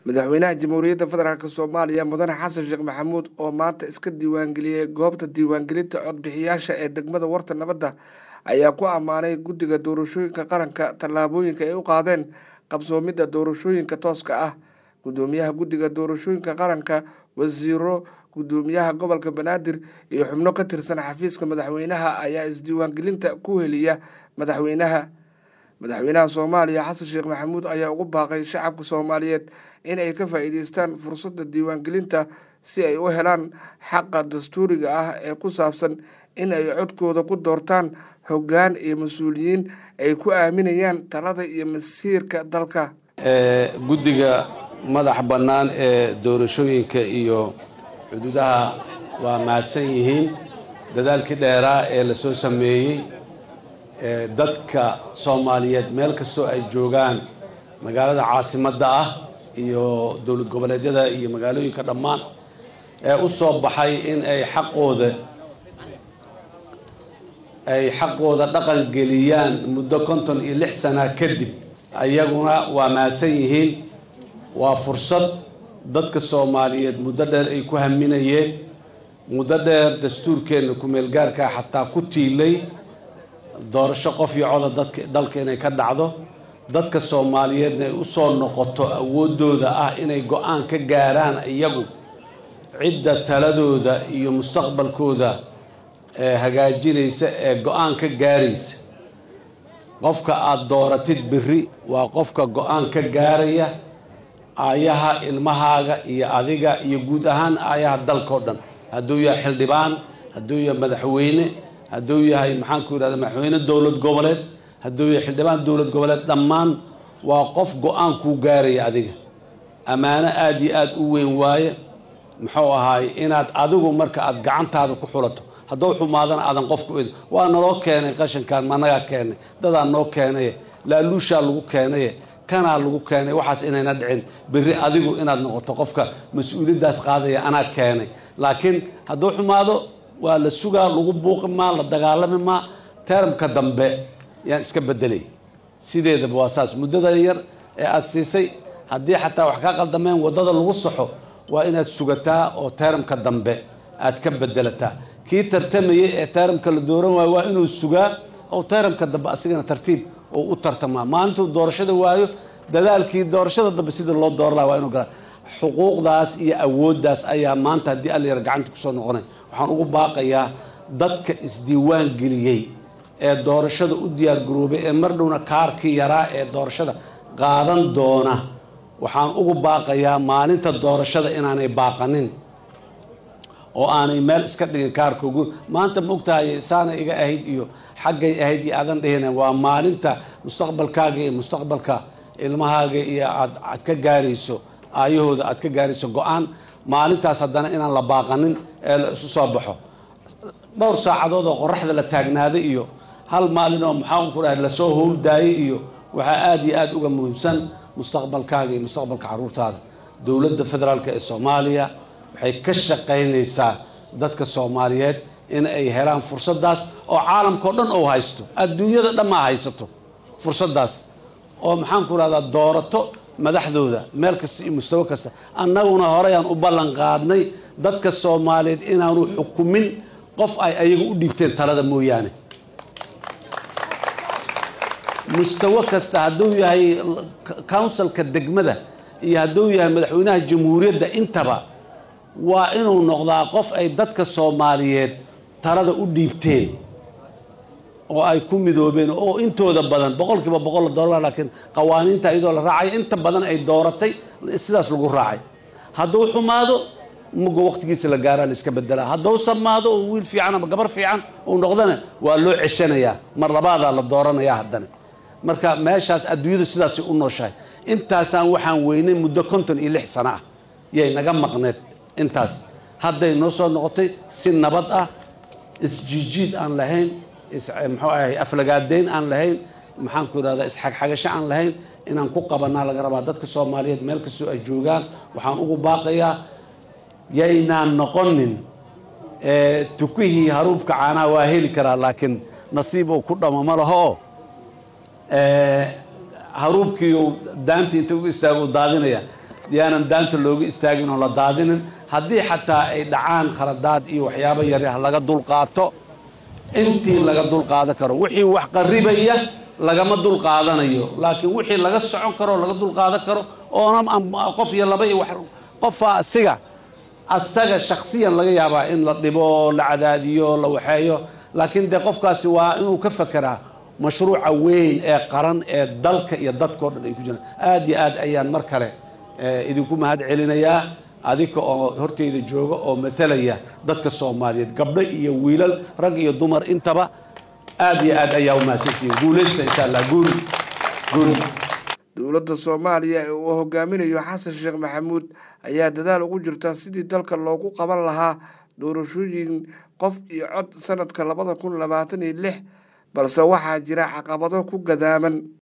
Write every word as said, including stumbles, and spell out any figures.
madaxweynaha jamhuuriyadda federaalk Soomaaliya mudane xasan sheekh maxamuud oo maanta iska diiwaangeliyay goobta diiwaangelinta codbixiyaasha ee degmada warta nabadda ayaa ku ammaanay guddiga doorashooyinka qaranka tallaabooyinka ay u qaadeen qabsoomidda doorashooyinka tooska ah. Gudoomiyaha guddiga doorashooyinka qaranka, wasiiro, gudoomiyaha gobolka Banaadir iyo xubno ka tirsan xafiiska madaxweynaha ayaa isdiiwaangelinta ku heliya madaxweynaha. madaxweynaha Soomaaliya xasan sheekh maxamuud ayaa ugu baaqay shacabka Soomaaliyeed in ay ka faa'iideystaan fursadda diiwaangelinta si ay u helaan xaqa dastuuriga ah ee ku saabsan in ay codkooda ku doortaan hoggaan iyo mas'uuliyiin ay ku aaminayaan talada iyo masiirka dalka. guddiga madax bannaan ee doorashooyinka iyo xuduudaha waa mahadsan yihiin dadaalkii dheeraa ee la soo sameeyey dadka Soomaaliyeed meel kastoo ay joogaan magaalada caasimadda ah iyo dowlad goboleedyada iyo magaalooyinka dhammaan ee u soo baxay in ay xaqooda ay xaqooda dhaqan geliyaan muddo konton iyo lix sano kadib ayaguna waa mahadsan yihiin. waa fursad dadka Soomaaliyeed muddo dheer ay ku haminayeen, muddo dheer dastuurkeena ku meel gaarka xataa ku tiilay doorasho qof iyo cod dadka dalka inay ka dhacdo, dadka Soomaaliyeedna ay u soo noqoto awoodooda ah inay go'aan ka gaaraan iyagu cidda taladooda iyo mustaqbalkooda ee hagaajinaysa ee go'aan ka gaaraysa. qofka aad dooratid biri waa qofka go'aan ka gaaraya aayaha ilmahaaga iyo adiga iyo guud ahaan aayaha dalka oo dhan, hadduu yahay xildhibaan, hadduu yahay madaxweyne, hadduu yahay maxaan ku yidhahdaa madaxweyne dowlad goboleed, hadduu yahay xildhibaan dowlad goboleed, dhammaan waa qof go'aan kuu gaaraya adiga. ammaano aad iyo aad u weyn waaye muxuu ahaay inaad adigu marka aad gacantaada ku xulato, hadduu xumaadana aadan qofku eedin. waa naloo keenay qashankan, managaa keenay, dadaa noo keenay, laaluushaa lagu keenay, kanaa lagu keenay, waxaas inayna dhicin. berri adigu inaad noqoto qofka mas-uuliyaddaas qaadaya, anaa keenay. laakiin hadduu xumaado waa la sugaa, lagu buuqi maa, la dagaalami maa, teramka dambe yaan iska bedelay. sideedaba waa saas. muddada yar ee aad siisay haddii xataa wax kaa qaldameen waddada lagu saxo waa inaad sugataa oo teramka dambe aad ka bedelataa. kii tartamayay ee teramka la dooran waayo waa inuu sugaa oo teramka dambe asigana tartiib oo u tartamaa. maalintuu doorashada waayo dadaalkii doorashada dambe sida loo dooran lahaa waa inuu galaa. xuquuqdaas iyo awooddaas ayaa maanta haddii alla yar gacanta kusoo noqonay. waxaan ugu baaqayaa dadka isdiiwaan geliyey ee doorashada u diyaar garoobay ee mar dhowna kaarkii yaraa ee doorashada qaadan doona, waxaan ugu baaqayaa maalinta doorashada inaanay baaqanin oo aanay meel iska dhigin kaarkoogu. maanta ma ogtahay saana iga ahayd iyo xaggay ahayd iyo aadan dhihina. waa maalinta mustaqbalkaaga iyo mustaqbalka ilmahaaga iyo aad aad ka gaarayso aayahooda, aad ka gaarayso go-aan. maalintaas haddana inaan la baaqanin ee la isu soo baxo. dhowr saacadood oo qoraxda la taagnaaday iyo hal maalin oo maxaan ku dhahay lasoo howldaayay iyo waxaa aad iyo aad uga muhiimsan mustaqbalkaaga iyo mustaqbalka carruurtaada. dowladda federaalka ee Soomaaliya waxay ka shaqaynaysaa dadka Soomaaliyeed in ay helaan fursaddaas oo caalamka oo dhan oo haysto, adduunyada dhan ma haysato fursaddaas, oo maxaan ku rahdaa doorato madaxdooda meel kasta iyo mustawa kasta. annaguna horeyaan u ballan qaadnay dadka Soomaaliyeed inaanu xukumin qof ay ayaga u dhiibteen talada mooyaane. mustawa kasta hadduu yahay councilka degmada iyo hadduu yahay madaxweynaha jamhuuriyadda, intaba waa inuu noqdaa qof ay dadka Soomaaliyeed talada u dhiibteen oo ay ku midoobeen oo intooda badan boqolkiiba boqol dollar, laakiin qawaaniinta iyadoo la raacay inta badan ay dooratay sidaas lagu raacay. hadduu xumaado mugo waqtigiisa la gaaraa la iska bedelaa. hadduu samaado oo wiil fiican ama gabar fiican uu noqdana waa loo ceshanayaa, mar labaadaa la dooranayaa haddana. marka meeshaas adduunyadu sidaasay u nooshahay. intaasaan waxaan weynay muddo konton iyo lix sano ah yay naga maqneed. intaas hadday noo soo noqotay si nabad ah, isjiijiid aan lahayn, muxuu ahay aflagaadeyn aan lahayn, maxaan ku yidhahdaa isxagxagasho aan lahayn, inaan ku qabanaa laga rabaa. dadka Soomaaliyeed meel kastoo ay joogaan waxaan ugu baaqayaa yaynaan noqonin tukihii haruubka caanaha waa heli karaa laakiin nasiib uu ku dhamo ma laho oo haruubkii daantii inta u istaago daadinaya. yaanan daanta looga istaagin oo la daadinin haddii xataa ay dhacaan khaladaad iyo waxyaabo yaryah laga dulqaato intii laga dulqaadan karo wixii wax qarribaya lagama dulqaadanayo laakiin wixii laga socon karo laga dulqaadan karo oona qof iyo laba iyo wax qofa asiga asaga shakhsiyan laga yaabaa in la dhibo la cadaadiyo la waxeeyo laakiin de qofkaasi waa inuu ka fakeraa mashruuca weyn ee qaran ee dalka iyo dadkoo dhan ay ku jiraan aad iyo aad ayaan mar kale idinku mahad celinayaa adika oo horteyda jooga oo matalaya dadka Soomaaliyeed gabdho iyo wiilal rag iyo dumar intaba aad iyo aad ayaa u mahadsantihiin guuleysta insha Allah guul guul dowladda Soomaaliya ee uu hogaaminayo Xasan Sheekh Maxamuud ayaa dadaal ugu jirta sidii dalka loogu qaban lahaa doorashooyin qof iyo cod sanadka laba kun labaatan iyo lix balse waxaa jira caqabado ku gadaaman